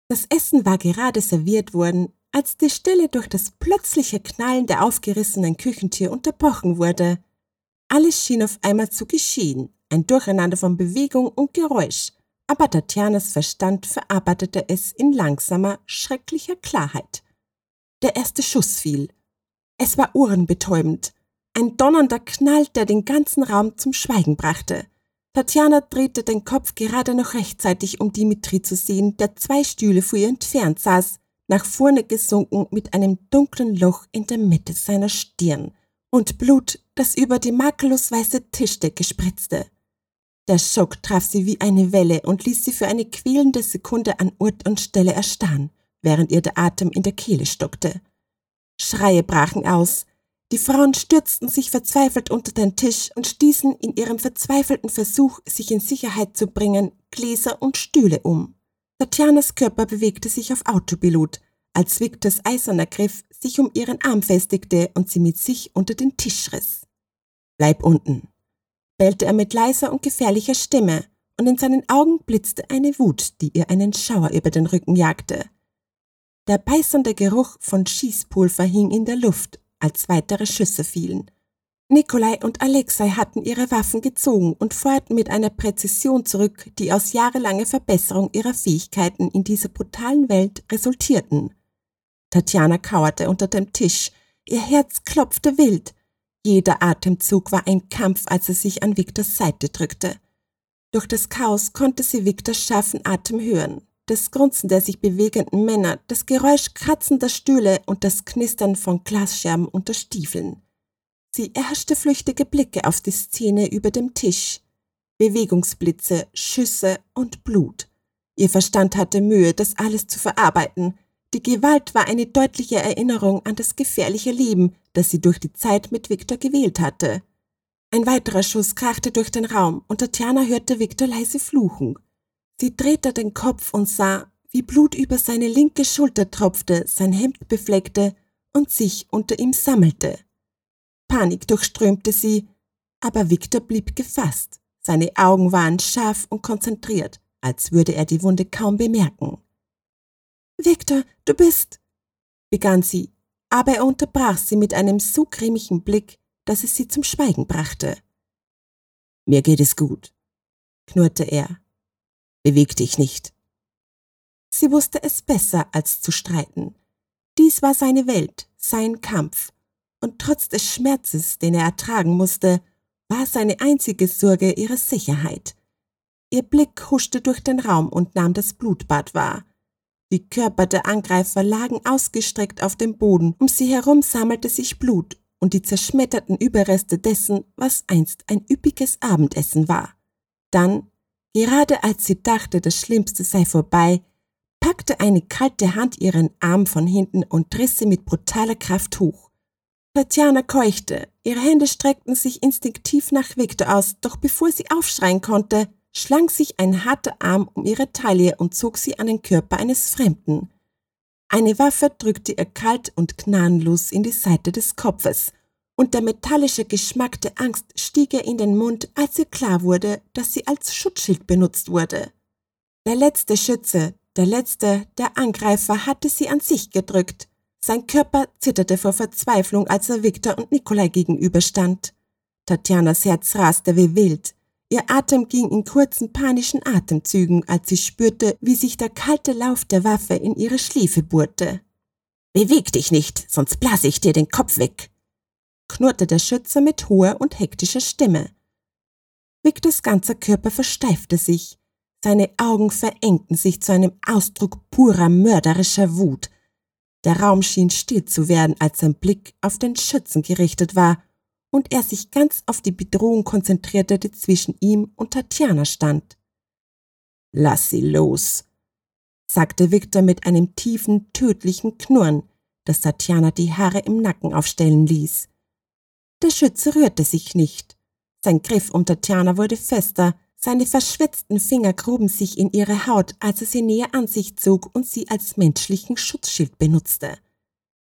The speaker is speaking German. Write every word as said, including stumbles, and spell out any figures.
Das Essen war gerade serviert worden, als die Stille durch das plötzliche Knallen der aufgerissenen Küchentür unterbrochen wurde. Alles schien auf einmal zu geschehen, ein Durcheinander von Bewegung und Geräusch, aber Tatjanas Verstand verarbeitete es in langsamer, schrecklicher Klarheit. Der erste Schuss fiel. Es war ohrenbetäubend. Ein donnernder Knall, der den ganzen Raum zum Schweigen brachte. Tatjana drehte den Kopf gerade noch rechtzeitig, um Dimitri zu sehen, der zwei Stühle vor ihr entfernt saß, nach vorne gesunken mit einem dunklen Loch in der Mitte seiner Stirn und Blut, das über die makellos weiße Tischdecke spritzte. Der Schock traf sie wie eine Welle und ließ sie für eine quälende Sekunde an Ort und Stelle erstarren, während ihr der Atem in der Kehle stockte. Schreie brachen aus. Die Frauen stürzten sich verzweifelt unter den Tisch und stießen in ihrem verzweifelten Versuch, sich in Sicherheit zu bringen, Gläser und Stühle um. Tatjanas Körper bewegte sich auf Autopilot, als Viktors eiserner Griff sich um ihren Arm festigte und sie mit sich unter den Tisch riss. »Bleib unten«, bellte er mit leiser und gefährlicher Stimme, und in seinen Augen blitzte eine Wut, die ihr einen Schauer über den Rücken jagte. Der beißende Geruch von Schießpulver hing in der Luft, als weitere Schüsse fielen. Nikolai und Alexei hatten ihre Waffen gezogen und feuerten mit einer Präzision zurück, die aus jahrelanger Verbesserung ihrer Fähigkeiten in dieser brutalen Welt resultierten. Tatjana kauerte unter dem Tisch, ihr Herz klopfte wild. Jeder Atemzug war ein Kampf, als sie sich an Viktors Seite drückte. Durch das Chaos konnte sie Viktors scharfen Atem hören. Das Grunzen der sich bewegenden Männer, das Geräusch kratzender Stühle und das Knistern von Glasscherben unter Stiefeln. Sie erhaschte flüchtige Blicke auf die Szene über dem Tisch. Bewegungsblitze, Schüsse und Blut. Ihr Verstand hatte Mühe, das alles zu verarbeiten. Die Gewalt war eine deutliche Erinnerung an das gefährliche Leben, das sie durch die Zeit mit Viktor gewählt hatte. Ein weiterer Schuss krachte durch den Raum und Tatjana hörte Viktor leise fluchen. Sie drehte den Kopf und sah, wie Blut über seine linke Schulter tropfte, sein Hemd befleckte und sich unter ihm sammelte. Panik durchströmte sie, aber Viktor blieb gefasst. Seine Augen waren scharf und konzentriert, als würde er die Wunde kaum bemerken. »Viktor, du bist«, begann sie, aber er unterbrach sie mit einem so grimmigen Blick, dass es sie zum Schweigen brachte. »Mir geht es gut«, knurrte er. »Beweg dich nicht.« Sie wusste es besser, als zu streiten. Dies war seine Welt, sein Kampf, und trotz des Schmerzes, den er ertragen musste, war seine einzige Sorge ihre Sicherheit. Ihr Blick huschte durch den Raum und nahm das Blutbad wahr. Die Körper der Angreifer lagen ausgestreckt auf dem Boden, um sie herum sammelte sich Blut und die zerschmetterten Überreste dessen, was einst ein üppiges Abendessen war. Dann, gerade als sie dachte, das Schlimmste sei vorbei, packte eine kalte Hand ihren Arm von hinten und riss sie mit brutaler Kraft hoch. Tatjana keuchte, ihre Hände streckten sich instinktiv nach Viktor aus, doch bevor sie aufschreien konnte, schlang sich ein harter Arm um ihre Taille und zog sie an den Körper eines Fremden. Eine Waffe drückte ihr kalt und gnadenlos in die Seite des Kopfes, und der metallische Geschmack der Angst stieg ihr in den Mund, als ihr klar wurde, dass sie als Schutzschild benutzt wurde. Der letzte Schütze, der letzte, der Angreifer hatte sie an sich gedrückt. Sein Körper zitterte vor Verzweiflung, als er Viktor und Nikolai gegenüberstand. Tatjanas Herz raste wie wild. Ihr Atem ging in kurzen, panischen Atemzügen, als sie spürte, wie sich der kalte Lauf der Waffe in ihre Schläfe bohrte. »Beweg dich nicht, sonst blase ich dir den Kopf weg«, knurrte der Schütze mit hoher und hektischer Stimme. Viktors ganzer Körper versteifte sich. Seine Augen verengten sich zu einem Ausdruck purer, mörderischer Wut. Der Raum schien still zu werden, als sein Blick auf den Schützen gerichtet war und er sich ganz auf die Bedrohung konzentrierte, die zwischen ihm und Tatjana stand. »Lass sie los«, sagte Viktor mit einem tiefen, tödlichen Knurren, das Tatjana die Haare im Nacken aufstellen ließ. Der Schütze rührte sich nicht. Sein Griff um Tatjana wurde fester, seine verschwitzten Finger gruben sich in ihre Haut, als er sie näher an sich zog und sie als menschlichen Schutzschild benutzte.